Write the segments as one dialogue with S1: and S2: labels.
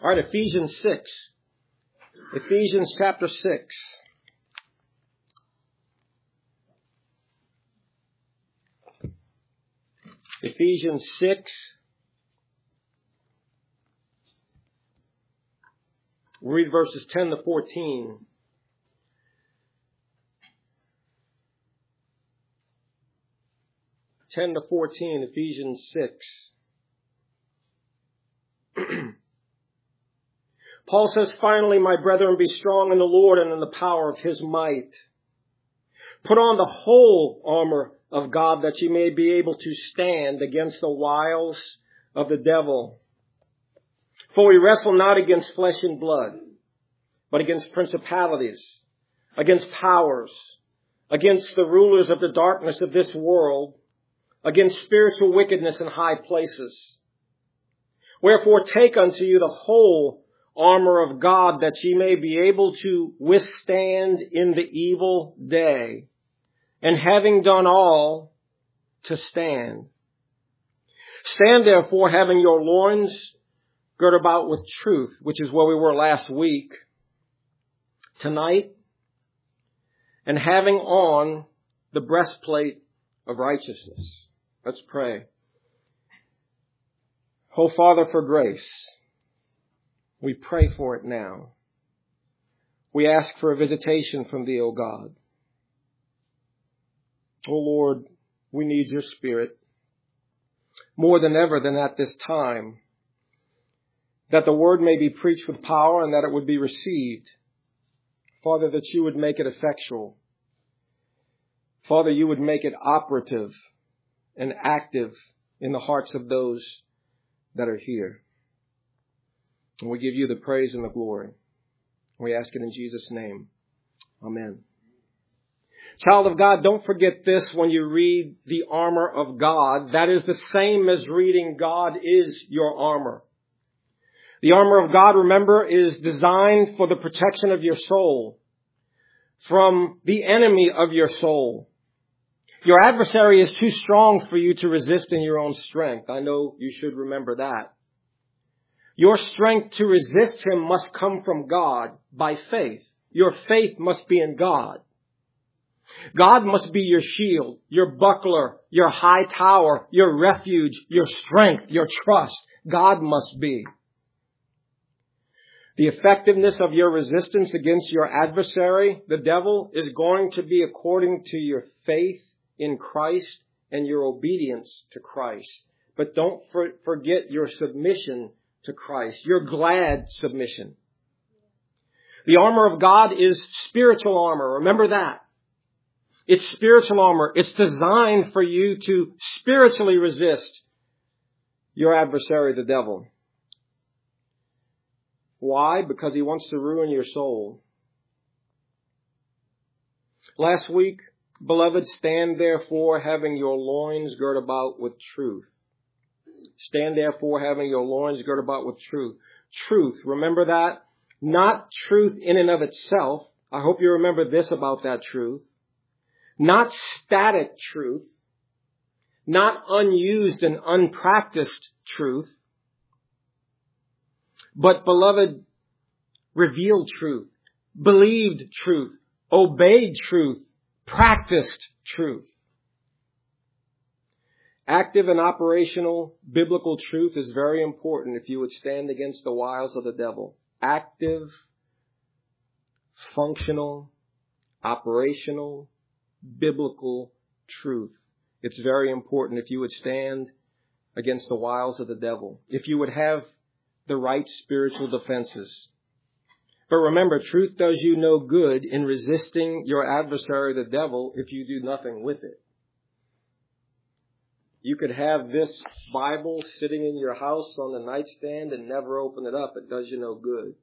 S1: All right, Ephesians 6. Ephesians chapter 6. Ephesians 6. We'll read verses 10 to 14. Ephesians 6. Paul says, finally, my brethren, be strong in the Lord and in the power of his might. Put on the whole armor of God that ye may be able to stand against the wiles of the devil. For we wrestle not against flesh and blood, but against principalities, against powers, against the rulers of the darkness of this world, against spiritual wickedness in high places. Wherefore take unto you the whole armor of God, that ye may be able to withstand in the evil day, and having done all, to stand. Stand therefore, having your loins girt about with truth, which is where we were last week, tonight, and having on the breastplate of righteousness. Let's pray. Oh, Father, for grace, we pray for it now. We ask for a visitation from thee, O God. O Lord, we need your Spirit more than ever than at this time, that the word may be preached with power and that it would be received. Father, that you would make it effectual. Father, you would make it operative and active in the hearts of those that are here. And we give you the praise and the glory. We ask it in Jesus' name. Amen. Child of God, don't forget this when you read the armor of God. That is the same as reading God is your armor. The armor of God, remember, is designed for the protection of your soul from the enemy of your soul. Your adversary is too strong for you to resist in your own strength. I know you should remember that. Your strength to resist him must come from God by faith. Your faith must be in God. God must be your shield, your buckler, your high tower, your refuge, your strength, your trust. God must be. The effectiveness of your resistance against your adversary, the devil, is going to be according to your faith in Christ and your obedience to Christ. But don't forget your submission to Christ, your glad submission. The armor of God is spiritual armor. Remember that. It's spiritual armor. It's designed for you to spiritually resist your adversary, the devil. Why? Because he wants to ruin your soul. Last week, beloved, stand therefore having your loins girt about with truth. Stand therefore having your loins girt about with truth. Truth, remember that? Not truth in and of itself. I hope you remember this about that truth. Not static truth. Not unused and unpracticed truth. But, beloved, revealed truth, believed truth, obeyed truth, practiced truth. Active and operational biblical truth is very important if you would stand against the wiles of the devil. Active, functional, operational, biblical truth. It's very important if you would stand against the wiles of the devil. If you would have the right spiritual defenses. But remember, truth does you no good in resisting your adversary, the devil, if you do nothing with it. You could have this Bible sitting in your house on the nightstand and never open it up. It does you no good.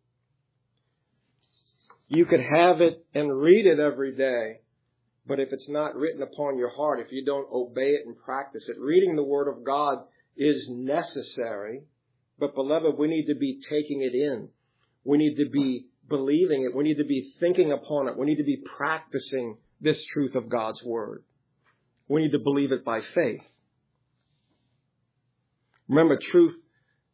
S1: You could have it and read it every day. But if it's not written upon your heart, if you don't obey it and practice it, reading the Word of God is necessary. But beloved, we need to be taking it in. We need to be believing it. We need to be thinking upon it. We need to be practicing this truth of God's Word. We need to believe it by faith. Remember, truth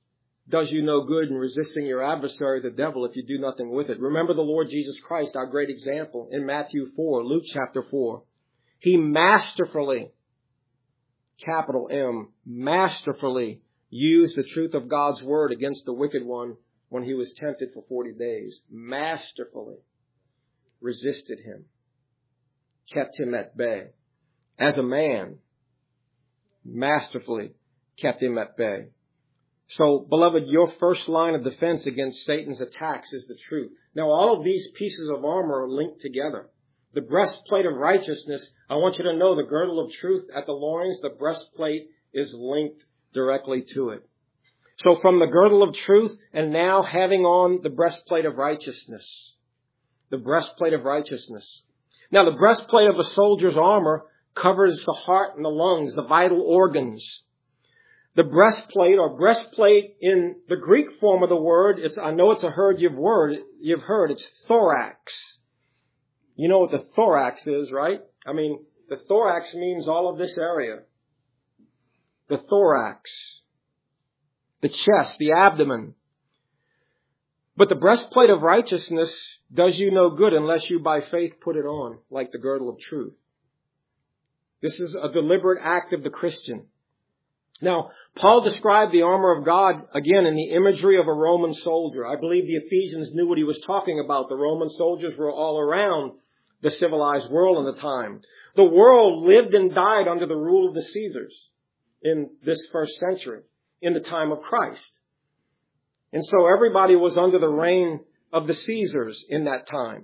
S1: does you no good in resisting your adversary, the devil, if you do nothing with it. Remember the Lord Jesus Christ, our great example, in Matthew 4, Luke chapter 4. He masterfully, capital M, masterfully used the truth of God's word against the wicked one when he was tempted for 40 days. Masterfully resisted him, kept him at bay. As a man, masterfully kept him at bay. So, beloved, your first line of defense against Satan's attacks is the truth. Now, all of these pieces of armor are linked together. The breastplate of righteousness, I want you to know the girdle of truth at the loins, the breastplate is linked directly to it. So from the girdle of truth and now having on the breastplate of righteousness. The breastplate of righteousness. Now, the breastplate of a soldier's armor covers the heart and the lungs, the vital organs. The breastplate or breastplate in the Greek form of the word, I know it's a word you've heard, it's thorax. You know what the thorax is, right? I mean, the thorax means all of this area. The thorax, the chest, the abdomen. But the breastplate of righteousness does you no good unless you by faith put it on, like the girdle of truth. This is a deliberate act of the Christian. Now, Paul described the armor of God, again, in the imagery of a Roman soldier. I believe the Ephesians knew what he was talking about. The Roman soldiers were all around the civilized world in the time. The world lived and died under the rule of the Caesars in this first century, in the time of Christ. And so everybody was under the reign of the Caesars in that time.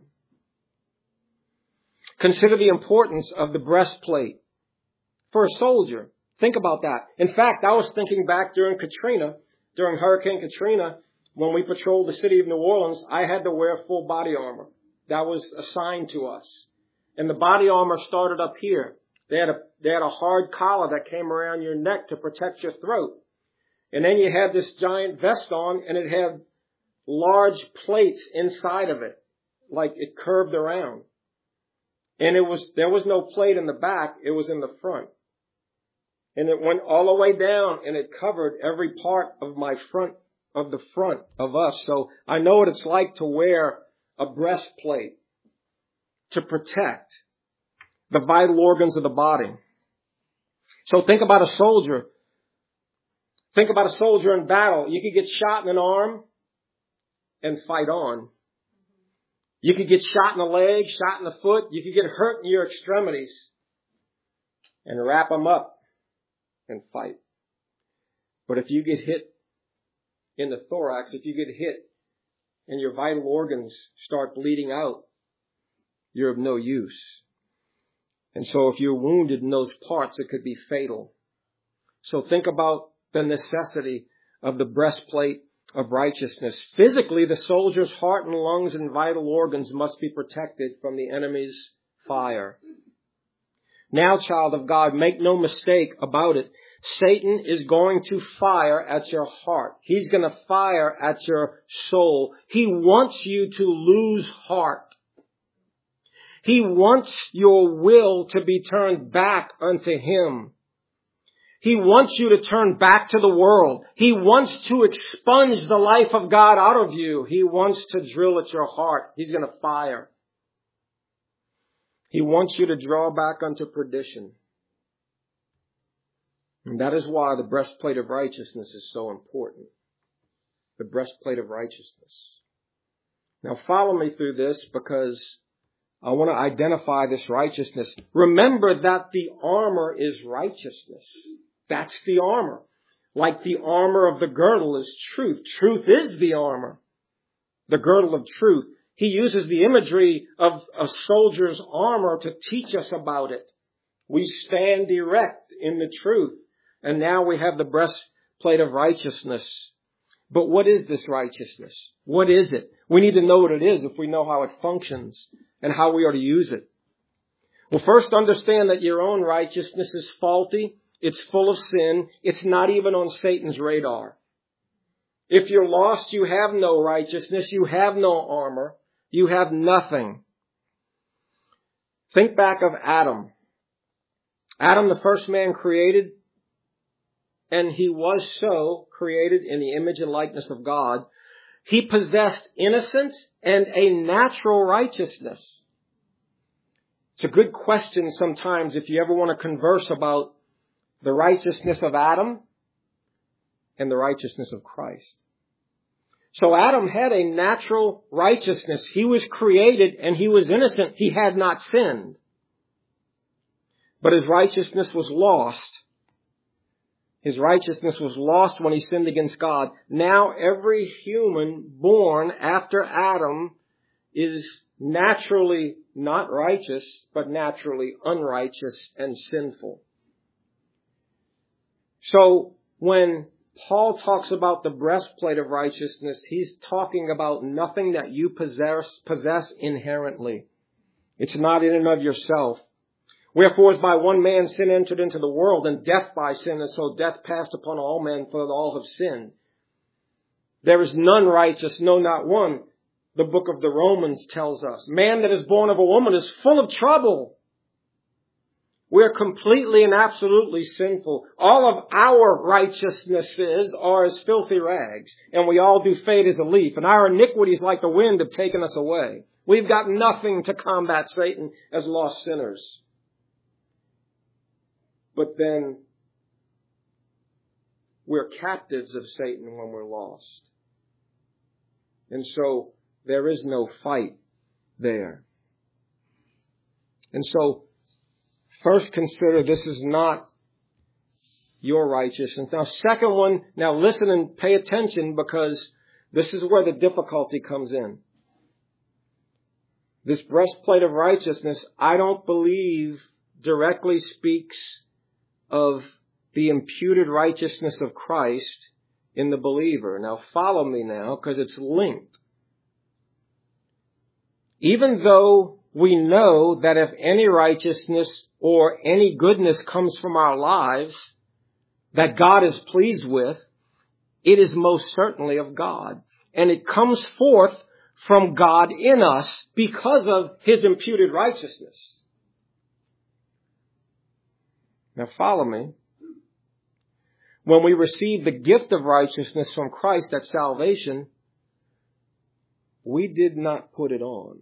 S1: Consider the importance of the breastplate for a soldier. Think about that. In fact, I was thinking back during Hurricane Katrina, when we patrolled the city of New Orleans, I had to wear full body armor. That was assigned to us. And the body armor started up here. They had a hard collar that came around your neck to protect your throat. And then you had this giant vest on, and it had large plates inside of it, like it curved around. And there was no plate in the back, it was in the front. And it went all the way down, and it covered every part of the front of us. So I know what it's like to wear a breastplate to protect the vital organs of the body. So think about a soldier. Think about a soldier in battle. You could get shot in an arm and fight on. You could get shot in the leg, shot in the foot. You could get hurt in your extremities and wrap them up and fight. But if you get hit in the thorax, if you get hit and your vital organs start bleeding out, you're of no use. And so if you're wounded in those parts, it could be fatal. So think about the necessity of the breastplate of righteousness. Physically, the soldier's heart and lungs and vital organs must be protected from the enemy's fire. Now, child of God, make no mistake about it. Satan is going to fire at your heart. He's going to fire at your soul. He wants you to lose heart. He wants your will to be turned back unto him. He wants you to turn back to the world. He wants to expunge the life of God out of you. He wants to drill at your heart. He's going to fire. He wants you to draw back unto perdition. And that is why the breastplate of righteousness is so important. The breastplate of righteousness. Now follow me through this because I want to identify this righteousness. Remember that the armor is righteousness. That's the armor. Like the armor of the girdle is truth. Truth is the armor. The girdle of truth. He uses the imagery of a soldier's armor to teach us about it. We stand erect in the truth. And now we have the breastplate of righteousness. But what is this righteousness? What is it? We need to know what it is if we know how it functions and how we are to use it. Well, first understand that your own righteousness is faulty. It's full of sin. It's not even on Satan's radar. If you're lost, you have no righteousness. You have no armor. You have nothing. Think back of Adam. Adam, the first man created. and he was so created in the image and likeness of God, he possessed innocence and a natural righteousness. It's a good question sometimes if you ever want to converse about the righteousness of Adam and the righteousness of Christ. So Adam had a natural righteousness. He was created and he was innocent. He had not sinned. But his righteousness was lost. His righteousness was lost when he sinned against God. Now every human born after Adam is naturally not righteous, but naturally unrighteous and sinful. So when Paul talks about the breastplate of righteousness, he's talking about nothing that you possess inherently. It's not in and of yourself. Wherefore, as by one man sin entered into the world, and death by sin, and so death passed upon all men, for all have sinned. There is none righteous, no, not one. The book of the Romans tells us, man that is born of a woman is full of trouble. We're completely and absolutely sinful. All of our righteousnesses are as filthy rags, and we all do fade as a leaf, and our iniquities like the wind have taken us away. We've got nothing to combat Satan as lost sinners. But then we're captives of Satan when we're lost. And so there is no fight there. And so first consider this is not your righteousness. Now second one, now listen and pay attention because this is where the difficulty comes in. This breastplate of righteousness, I don't believe directly speaks of the imputed righteousness of Christ in the believer. Now follow me now, because it's linked. Even though we know that if any righteousness or any goodness comes from our lives that God is pleased with, it is most certainly of God. And it comes forth from God in us because of his imputed righteousness. Now follow me. When we receive the gift of righteousness from Christ at salvation, we did not put it on.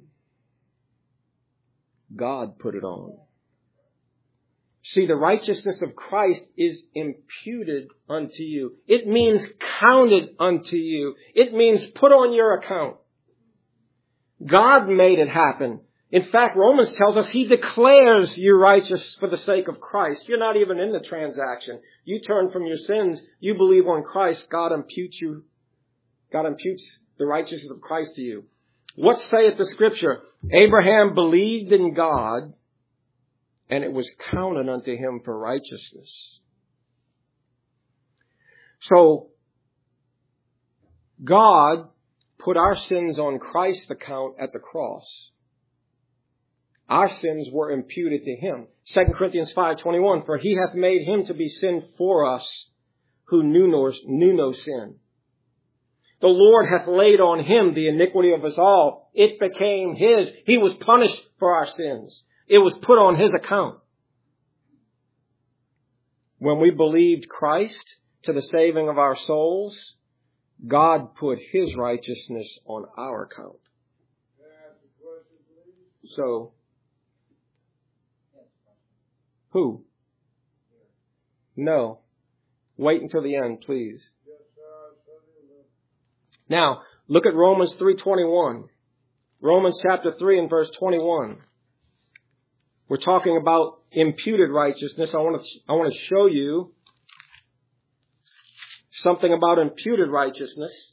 S1: God put it on. See, the righteousness of Christ is imputed unto you. It means counted unto you. It means put on your account. God made it happen. In fact, Romans tells us he declares you righteous for the sake of Christ. You're not even in the transaction. You turn from your sins. You believe on Christ. God imputes the righteousness of Christ to you. What saith the scripture? Abraham believed in God, and it was counted unto him for righteousness. So, God put our sins on Christ's account at the cross. Our sins were imputed to him. 2 Corinthians 5:21, for he hath made him to be sin for us who knew no sin. The Lord hath laid on him the iniquity of us all. It became his. He was punished for our sins. It was put on his account. When we believed Christ to the saving of our souls, God put his righteousness on our account. So, who? No. Wait until the end, please. Now, look at Romans 3:21. Romans chapter 3 and verse 21. We're talking about imputed righteousness. I want to show you something about imputed righteousness.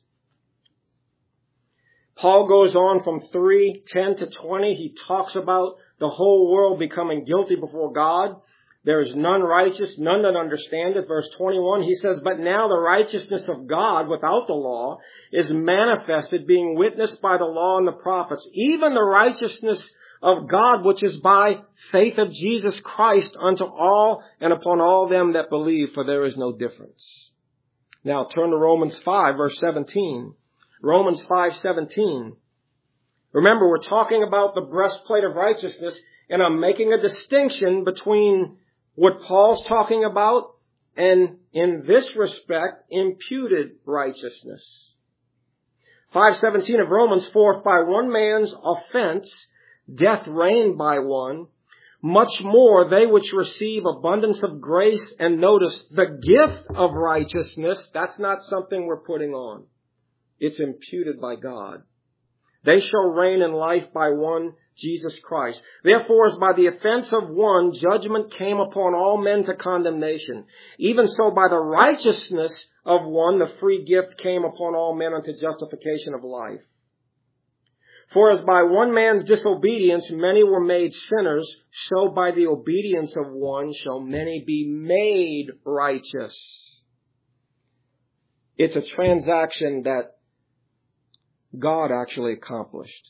S1: Paul goes on from 3:10 to 20. He talks about the whole world becoming guilty before God. There is none righteous, none that understandeth. Verse 21, he says, but now the righteousness of God without the law is manifested, being witnessed by the law and the prophets, even the righteousness of God, which is by faith of Jesus Christ unto all and upon all them that believe, for there is no difference. Now turn to Romans 5, verse 17. Romans 5:17. Remember, we're talking about the breastplate of righteousness, and I'm making a distinction between what Paul's talking about and in this respect, imputed righteousness. 5:17 of Romans, for if by one man's offense death reigned by one, much more they which receive abundance of grace, and notice, the gift of righteousness, that's not something we're putting on. It's imputed by God. They shall reign in life by one, Jesus Christ. Therefore, as by the offense of one, judgment came upon all men to condemnation, even so by the righteousness of one, the free gift came upon all men unto justification of life. For as by one man's disobedience many were made sinners, so by the obedience of one shall many be made righteous. It's a transaction that God actually accomplished.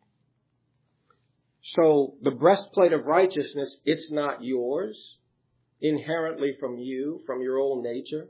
S1: So the breastplate of righteousness, it's not yours, inherently from you, from your old nature.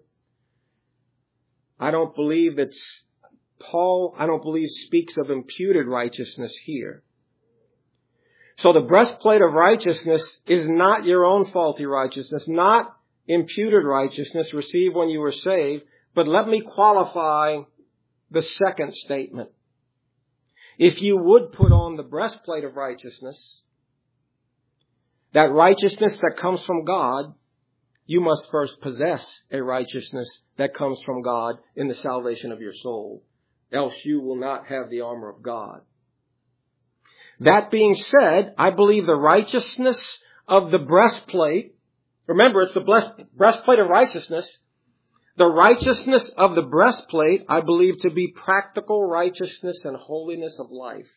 S1: I don't believe Paul speaks of imputed righteousness here. So the breastplate of righteousness is not your own faulty righteousness, not imputed righteousness received when you were saved, but let me qualify the second statement. If you would put on the breastplate of righteousness, that righteousness that comes from God, you must first possess a righteousness that comes from God in the salvation of your soul. Else you will not have the armor of God. That being said, I believe the righteousness of the breastplate, remember it's the breastplate of righteousness, the righteousness of the breastplate, I believe to be practical righteousness and holiness of life.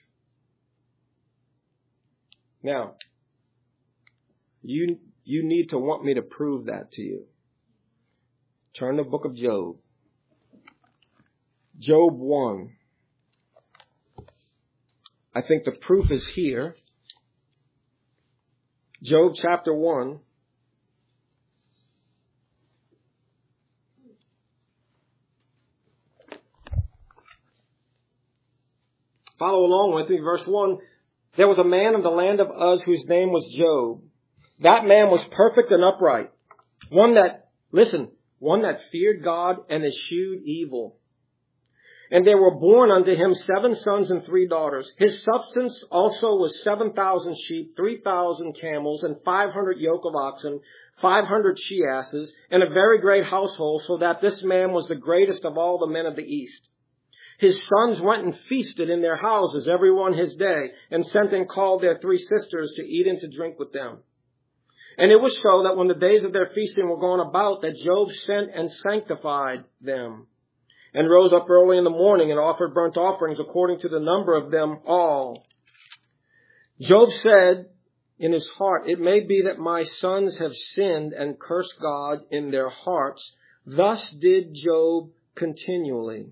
S1: Now, you need to want me to prove that to you. Turn to the book of Job. Job 1. I think the proof is here. Job chapter 1. Follow along with me. Verse 1. There was a man in the land of Uz whose name was Job. That man was perfect and upright. One that feared God and eschewed evil. And there were born unto him 7 sons and 3 daughters. His substance also was 7,000 sheep, 3,000 camels, and 500 yoke of oxen, 500 she-asses, and a very great household, so that this man was the greatest of all the men of the east. His sons went and feasted in their houses, every one his day, and sent and called their 3 sisters to eat and to drink with them. And it was so that when the days of their feasting were gone about, that Job sent and sanctified them, and rose up early in the morning and offered burnt offerings according to the number of them all. Job said in his heart, it may be that my sons have sinned and cursed God in their hearts. Thus did Job continually.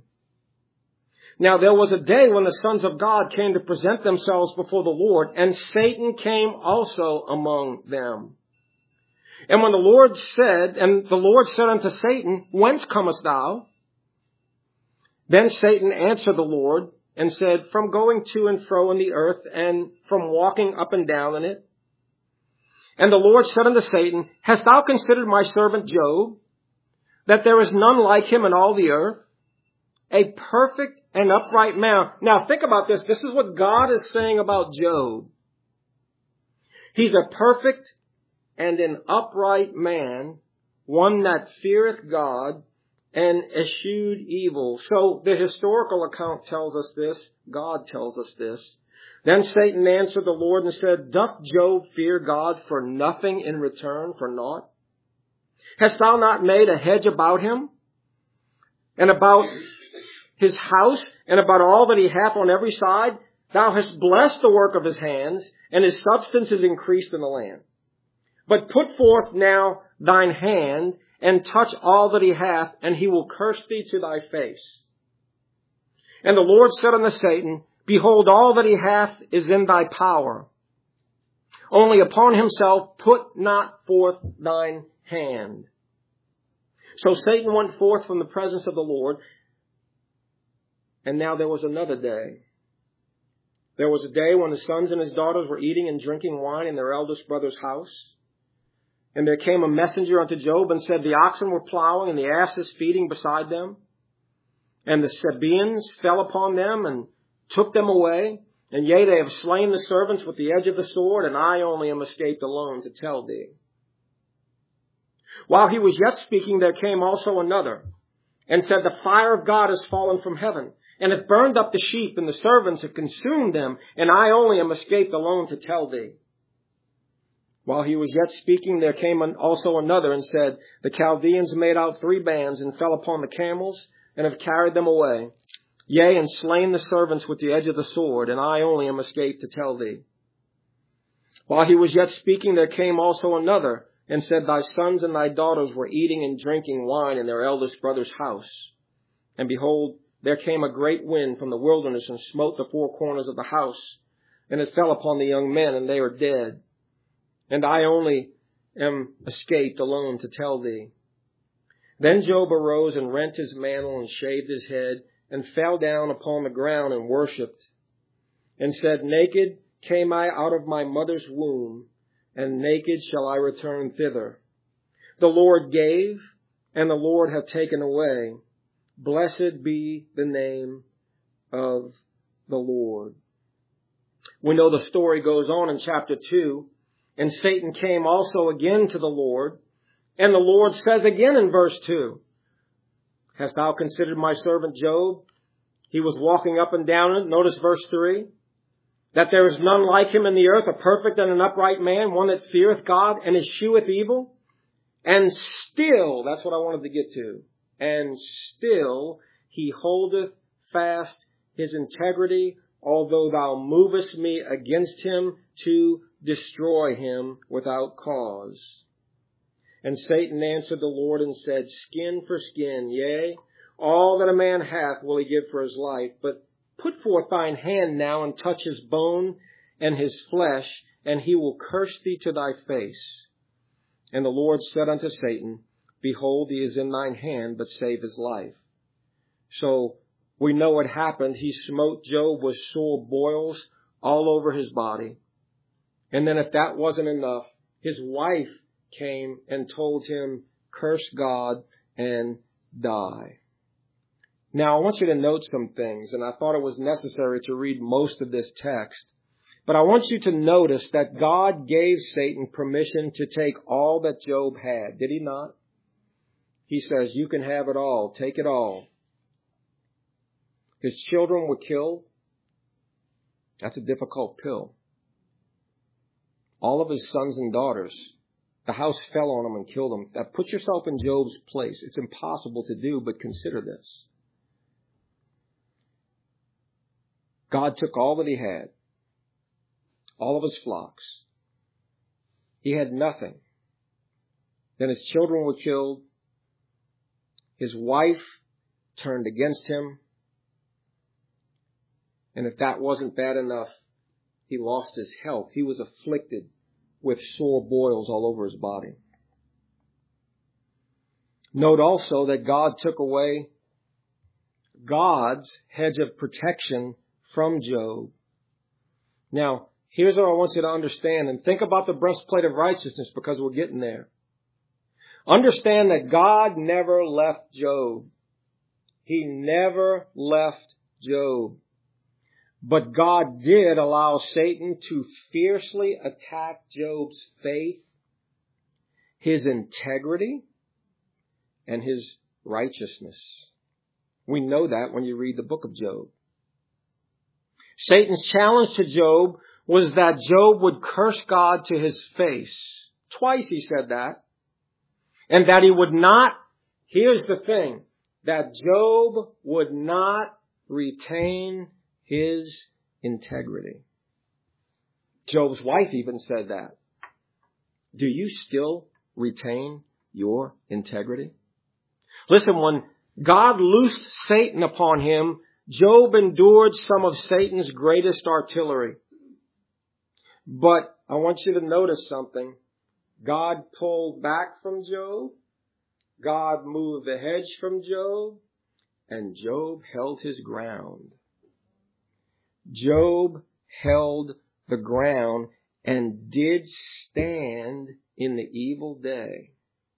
S1: Now there was a day when the sons of God came to present themselves before the Lord, and Satan came also among them. And when the Lord said unto Satan, whence comest thou? Then Satan answered the Lord and said, from going to and fro in the earth, and from walking up and down in it. And the Lord said unto Satan, hast thou considered my servant Job, that there is none like him in all the earth? A perfect and upright man. Now think about this. This is what God is saying about Job. He's a perfect and an upright man, one that feareth God and eschewed evil. So the historical account tells us this. God tells us this. Then Satan answered the Lord and said, doth Job fear God for nothing in return, for naught? Hast thou not made a hedge about him, and about his house, and about all that he hath on every side? Thou hast blessed the work of his hands, and his substance is increased in the land. But put forth now thine hand, and touch all that he hath, and he will curse thee to thy face. And the Lord said unto Satan, behold, all that he hath is in thy power. Only upon himself put not forth thine hand. So Satan went forth from the presence of the Lord. And now there was another day. There was a day when the sons and his daughters were eating and drinking wine in their eldest brother's house. And there came a messenger unto Job and said, the oxen were plowing and the asses feeding beside them. And the Sabaeans fell upon them and took them away. And yea, they have slain the servants with the edge of the sword, and I only am escaped alone to tell thee. While he was yet speaking, there came also another, and said, the fire of God is fallen from heaven, and hath burned up the sheep, and the servants have consumed them, and I only am escaped alone to tell thee. While he was yet speaking, there came also another, and said, the Chaldeans made out 3 bands, and fell upon the camels, and have carried them away. Yea, and slain the servants with the edge of the sword, and I only am escaped to tell thee. While he was yet speaking, there came also another, and said, thy sons and thy daughters were eating and drinking wine in their eldest brother's house. And behold, there came a great wind from the wilderness, and smote the 4 corners of the house, and it fell upon the young men, and they are dead. And I only am escaped alone to tell thee. Then Job arose and rent his mantle and shaved his head, and fell down upon the ground and worshipped, and said, naked came I out of my mother's womb, and naked shall I return thither. The Lord gave, and the Lord hath taken away. Blessed be the name of the Lord. We know the story goes on in chapter 2, and Satan came also again to the Lord, and the Lord says again in verse 2, hast thou considered my servant Job? He was walking up and down it. Notice verse 3. That there is none like him in the earth, a perfect and an upright man, one that feareth God and escheweth evil. And still, that's what I wanted to get to. And still he holdeth fast his integrity, although thou movest me against him to destroy him without cause. And Satan answered the Lord and said, skin for skin, yea, all that a man hath will he give for his life. But put forth thine hand now and touch his bone and his flesh, and he will curse thee to thy face. And the Lord said unto Satan, behold, he is in thine hand, but save his life. So we know what happened. He smote Job with sore boils all over his body. And then if that wasn't enough, his wife came and told him, curse God and die. Now, I want you to note some things, and I thought it was necessary to read most of this text. But I want you to notice that God gave Satan permission to take all that Job had. Did he not? He says, you can have it all. Take it all. His children were killed. That's a difficult pill. All of his sons and daughters. The house fell on them and killed them. Now, put yourself in Job's place. It's impossible to do, but consider this. God took all that he had. All of his flocks. He had nothing. Then his children were killed. His wife turned against him. And if that wasn't bad enough, he lost his health. He was afflicted with sore boils all over his body. Note also that God took away God's hedge of protection from Job. Now, here's what I want you to understand, and think about the breastplate of righteousness because we're getting there. Understand that God never left Job. He never left Job. But God did allow Satan to fiercely attack Job's faith, his integrity, and his righteousness. We know that when you read the book of Job. Satan's challenge to Job was that Job would curse God to his face. Twice he said that. And that he would not, here's the thing, that Job would not retain his integrity. Job's wife even said that. Do you still retain your integrity? Listen, when God loosed Satan upon him, Job endured some of Satan's greatest artillery. But I want you to notice something. God pulled back from Job. God moved the hedge from Job. And Job held his ground. Job held the ground and did stand in the evil day.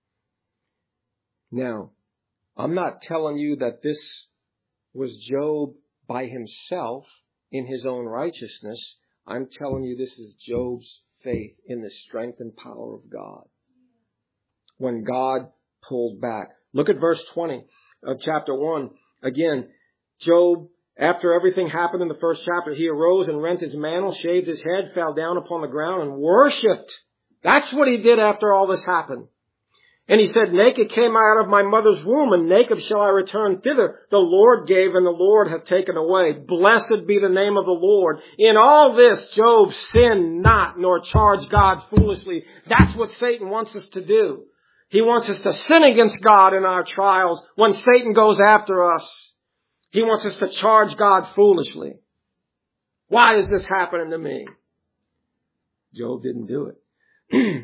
S1: Now, I'm not telling you that this was Job by himself in his own righteousness. I'm telling you this is Job's faith in the strength and power of God. When God pulled back. Look at verse 20 of chapter 1. Again, Job, after everything happened in the first chapter, he arose and rent his mantle, shaved his head, fell down upon the ground and worshipped. That's what he did after all this happened. And he said, naked came I out of my mother's womb, and naked shall I return thither. The Lord gave, and the Lord hath taken away. Blessed be the name of the Lord. In all this, Job sinned not, nor charged God foolishly. That's what Satan wants us to do. He wants us to sin against God in our trials. When Satan goes after us, he wants us to charge God foolishly. Why is this happening to me? Job didn't do it.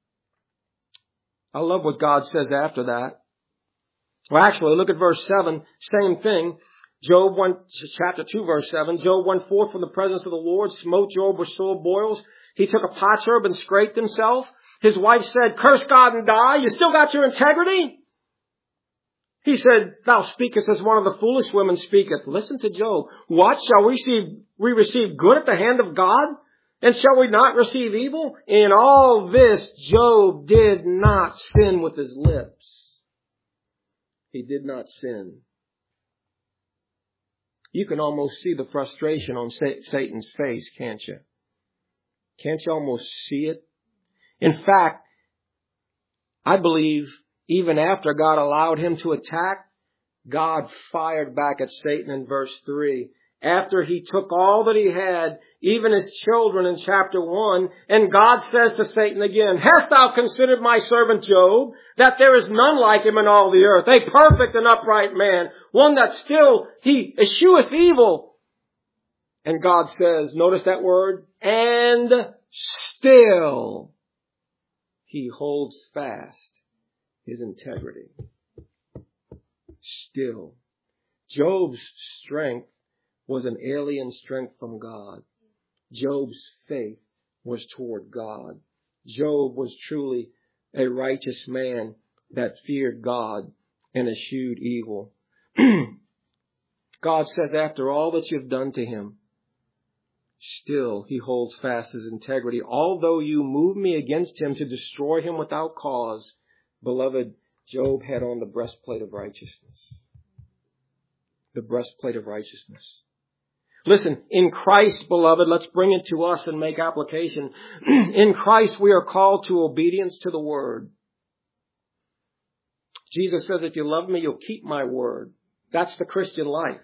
S1: I love what God says after that. Well, actually, look at verse 7. Same thing. Job chapter 2, verse 7. Job went forth from the presence of the Lord, smote Job with sore boils. He took a potsherd and scraped himself. His wife said, curse God and die. You still got your integrity? He said, thou speakest as one of the foolish women speaketh. Listen to Job. What? Shall we receive good at the hand of God? And shall we not receive evil? In all this, Job did not sin with his lips. He did not sin. You can almost see the frustration on Satan's face, can't you? Can't you almost see it? In fact, I believe even after God allowed him to attack, God fired back at Satan in verse 3. After he took all that he had, even his children in chapter 1, and God says to Satan again, hast thou considered my servant Job, that there is none like him in all the earth, a perfect and upright man, one that still he escheweth evil. And God says, notice that word, and still he holds fast his integrity. Still. Job's strength was an alien strength from God. Job's faith was toward God. Job was truly a righteous man that feared God and eschewed evil. God says, after all that you've done to him, still he holds fast his integrity. Although you move me against him to destroy him without cause, beloved, Job had on the breastplate of righteousness. The breastplate of righteousness. Listen, in Christ, beloved, let's bring it to us and make application. In Christ, we are called to obedience to the Word. Jesus says, if you love me, you'll keep my word. That's the Christian life.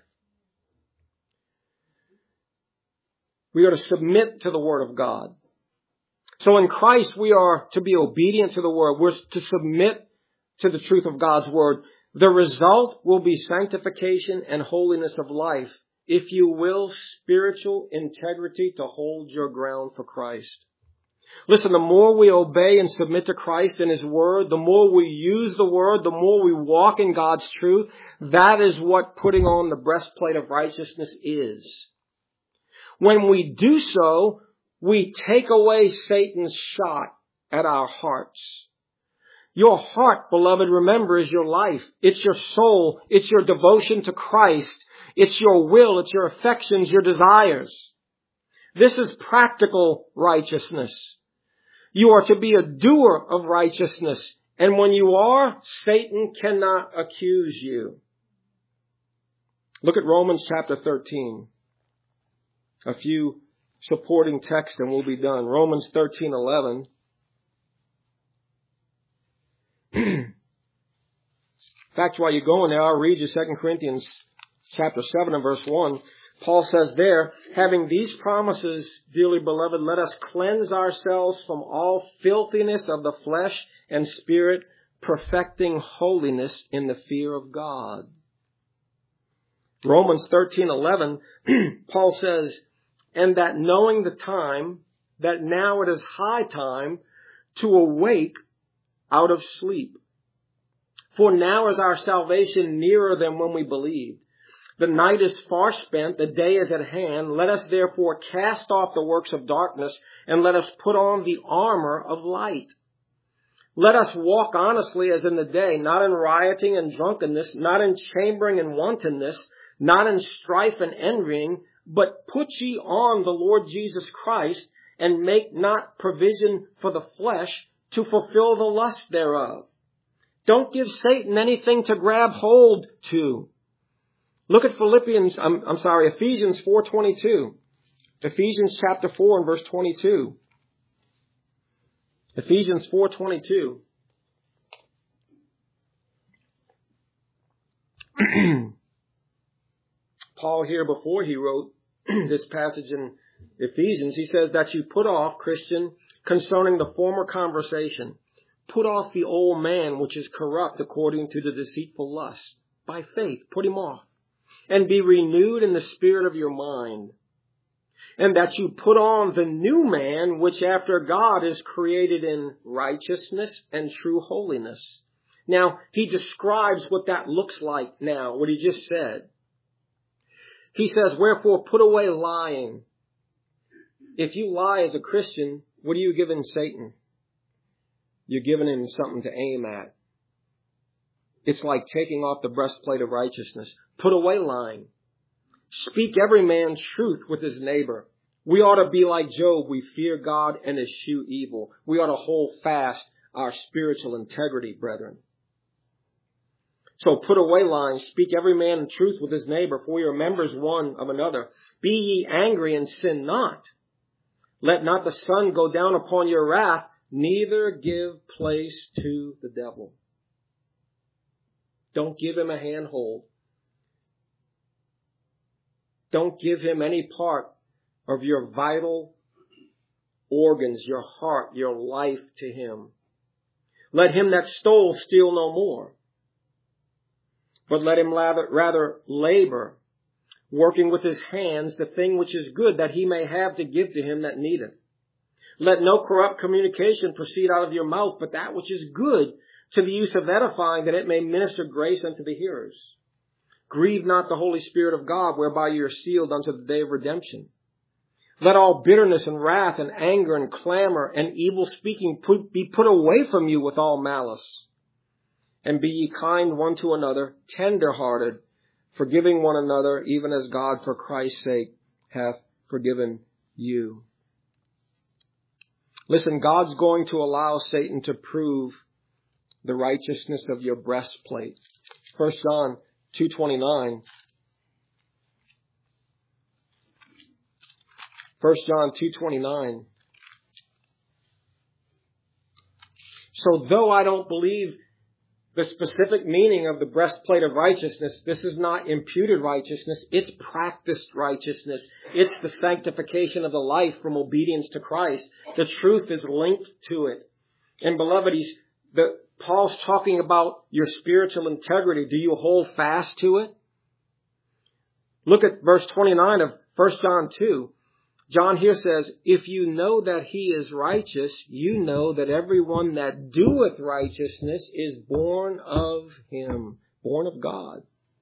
S1: We are to submit to the Word of God. So in Christ, we are to be obedient to the Word. We're to submit to the truth of God's Word. The result will be sanctification and holiness of life. If you will, spiritual integrity to hold your ground for Christ. Listen, the more we obey and submit to Christ and His Word, the more we use the Word, the more we walk in God's truth, that is what putting on the breastplate of righteousness is. When we do so, we take away Satan's shot at our hearts. Your heart, beloved, remember, is your life. It's your soul. It's your devotion to Christ. It's your will. It's your affections, your desires. This is practical righteousness. You are to be a doer of righteousness. And when you are, Satan cannot accuse you. Look at Romans chapter 13. A few supporting texts and we'll be done. Romans 13:11. In fact, while you're going there, I'll read you 2 Corinthians chapter 7 and verse 1. Paul says there, having these promises, dearly beloved, let us cleanse ourselves from all filthiness of the flesh and spirit, perfecting holiness in the fear of God. Romans 13:11, Paul says, and that knowing the time, that now it is high time to awake out of sleep. For now is our salvation nearer than when we believed. The night is far spent, the day is at hand. Let us therefore cast off the works of darkness, and let us put on the armor of light. Let us walk honestly as in the day, not in rioting and drunkenness, not in chambering and wantonness, not in strife and envying, but put ye on the Lord Jesus Christ, and make not provision for the flesh to fulfill the lust thereof. Don't give Satan anything to grab hold to. Look at Ephesians 4:22. Ephesians chapter 4 and verse 22. Ephesians 4:22. Paul here, before he wrote this passage in Ephesians, he says that you put off, Christian, concerning the former conversation, put off the old man which is corrupt according to the deceitful lust. By faith, put him off. And be renewed in the spirit of your mind. And that you put on the new man, which after God is created in righteousness and true holiness. Now, he describes what that looks like now, what he just said. He says, wherefore put away lying. If you lie as a Christian, what are you giving Satan? You're giving him something to aim at. It's like taking off the breastplate of righteousness. Put away lying. Speak every man truth with his neighbor. We ought to be like Job. We fear God and eschew evil. We ought to hold fast our spiritual integrity, brethren. So put away lying. Speak every man the truth with his neighbor, for we are members one of another. Be ye angry and sin not. Let not the sun go down upon your wrath, neither give place to the devil. Don't give him a handhold. Don't give him any part of your vital organs, your heart, your life to him. Let him that stole steal no more, but let him rather labor, working with his hands the thing which is good, that he may have to give to him that needeth. Let no corrupt communication proceed out of your mouth, but that which is good, to the use of edifying, that it may minister grace unto the hearers. Grieve not the Holy Spirit of God, whereby you are sealed unto the day of redemption. Let all bitterness and wrath and anger and clamor and evil speaking be put away from you with all malice. And be ye kind one to another, tender-hearted, forgiving one another, even as God for Christ's sake hath forgiven you. Listen, God's going to allow Satan to prove the righteousness of your breastplate. 1 John 2:29. 1 John 2:29. So though I don't believe the specific meaning of the breastplate of righteousness, this is not imputed righteousness. It's practiced righteousness. It's the sanctification of the life from obedience to Christ. The truth is linked to it. And beloved, Paul's talking about your spiritual integrity. Do you hold fast to it? Look at verse 29 of 1 John 2. John here says, if you know that he is righteous, you know that everyone that doeth righteousness is born of him, born of God.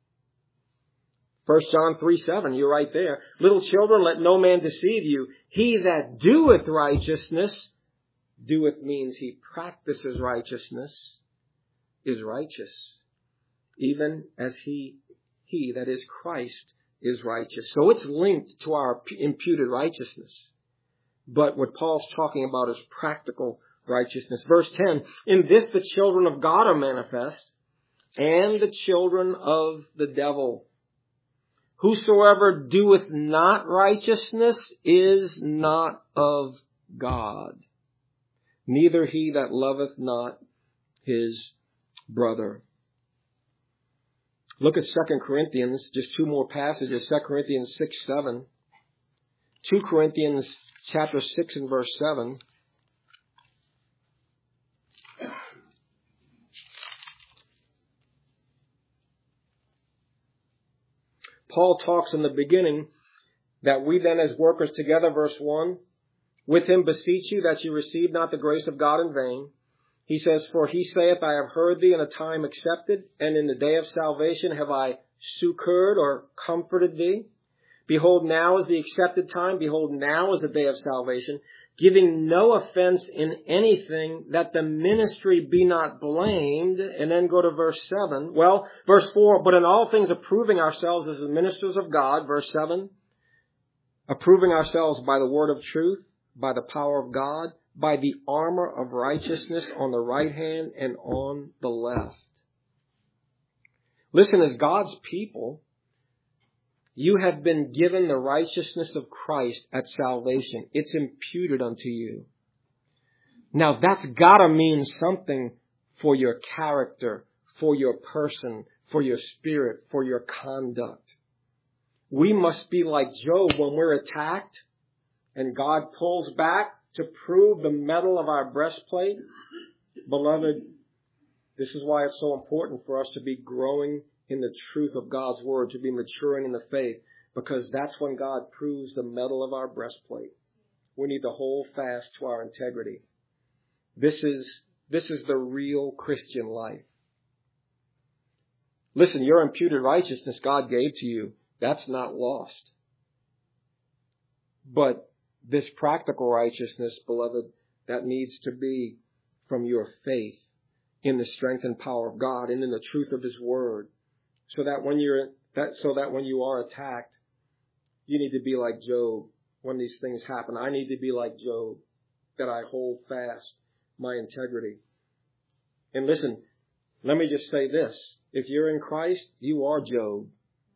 S1: 1 John 3:7, you're right there. Little children, let no man deceive you. He that doeth righteousness, doeth means he practices righteousness, is righteous, even as he that is Christ is righteous. So it's linked to our imputed righteousness. But what Paul's talking about is practical righteousness. Verse 10, in this the children of God are manifest, and the children of the devil. Whosoever doeth not righteousness is not of God, neither he that loveth not his brother. Look at 2 Corinthians, just two more passages, 2 Corinthians 6:7. 2 Corinthians chapter 6 and verse 7. Paul talks in the beginning that we then as workers together, verse 1, with him beseech you that you receive not the grace of God in vain. He says, for he saith, I have heard thee in a time accepted, and in the day of salvation have I succored or comforted thee. Behold, now is the accepted time. Behold, now is the day of salvation. giving no offense in anything, that the ministry be not blamed. And then go to verse 7. Well, verse 4, but in all things approving ourselves as the ministers of God. Verse 7, approving ourselves by the word of truth, by the power of God, by the armor of righteousness on the right hand and on the left. Listen, as God's people, you have been given the righteousness of Christ at salvation. It's imputed unto you. Now that's gotta mean something for your character, for your person, for your spirit, for your conduct. We must be like Job when we're attacked and God pulls back to prove the metal of our breastplate. Beloved, this is why it's so important for us to be growing in the truth of God's word, to be maturing in the faith, because that's when God proves the metal of our breastplate. We need to hold fast to our integrity. This is the real Christian life. Listen, your imputed righteousness God gave to you, that's not lost. But this practical righteousness, beloved, that needs to be from your faith in the strength and power of God and in the truth of His word. So that when you are attacked, you need to be like Job when these things happen. I need to be like Job, that I hold fast my integrity. And listen, let me just say this. If you're in Christ, you are Job.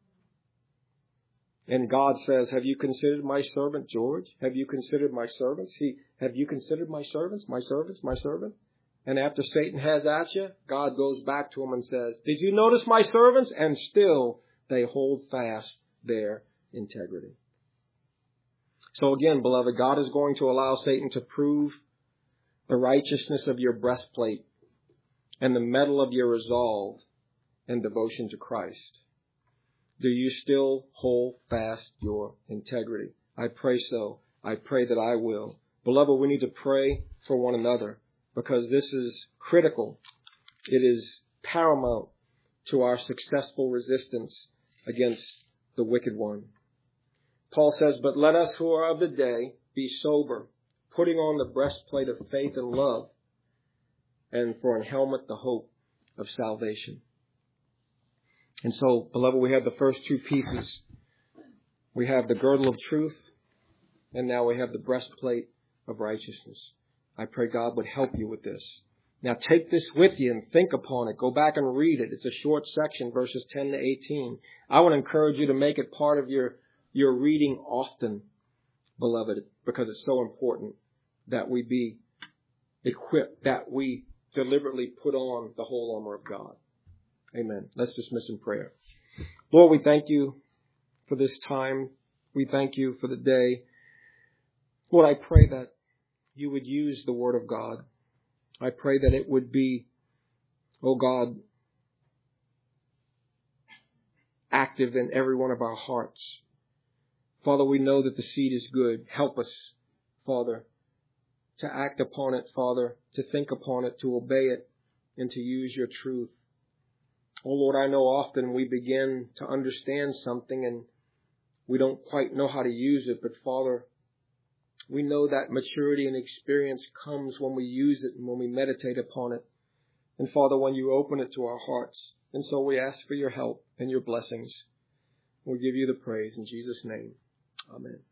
S1: And God says, have you considered my servant George? Have you considered my servants? Have you considered my servants, my servants, my servant? And after Satan has at you, God goes back to him and says, did you notice my servants? And still they hold fast their integrity. So again, beloved, God is going to allow Satan to prove the righteousness of your breastplate and the metal of your resolve and devotion to Christ. Do you still hold fast your integrity? I pray so. I pray that I will. Beloved, we need to pray for one another because this is critical. It is paramount to our successful resistance against the wicked one. Paul says, but let us who are of the day be sober, putting on the breastplate of faith and love, and for an helmet the hope of salvation. And so, beloved, we have the first two pieces. We have the girdle of truth, and now we have the breastplate of righteousness. I pray God would help you with this. Now take this with you and think upon it. Go back and read it. It's a short section, verses 10 to 18. I would encourage you to make it part of your reading often, beloved, because it's so important that we be equipped, that we deliberately put on the whole armor of God. Amen. Let's dismiss in prayer. Lord, we thank you for this time. We thank you for the day. Lord, I pray that you would use the word of God. I pray that it would be, oh God, active in every one of our hearts. Father, we know that the seed is good. Help us, Father, to act upon it, Father, to think upon it, to obey it, and to use your truth. Oh Lord, I know often we begin to understand something and we don't quite know how to use it, but Father, we know that maturity and experience comes when we use it and when we meditate upon it. And Father, when you open it to our hearts. And so we ask for your help and your blessings. We give you the praise in Jesus' name. Amen.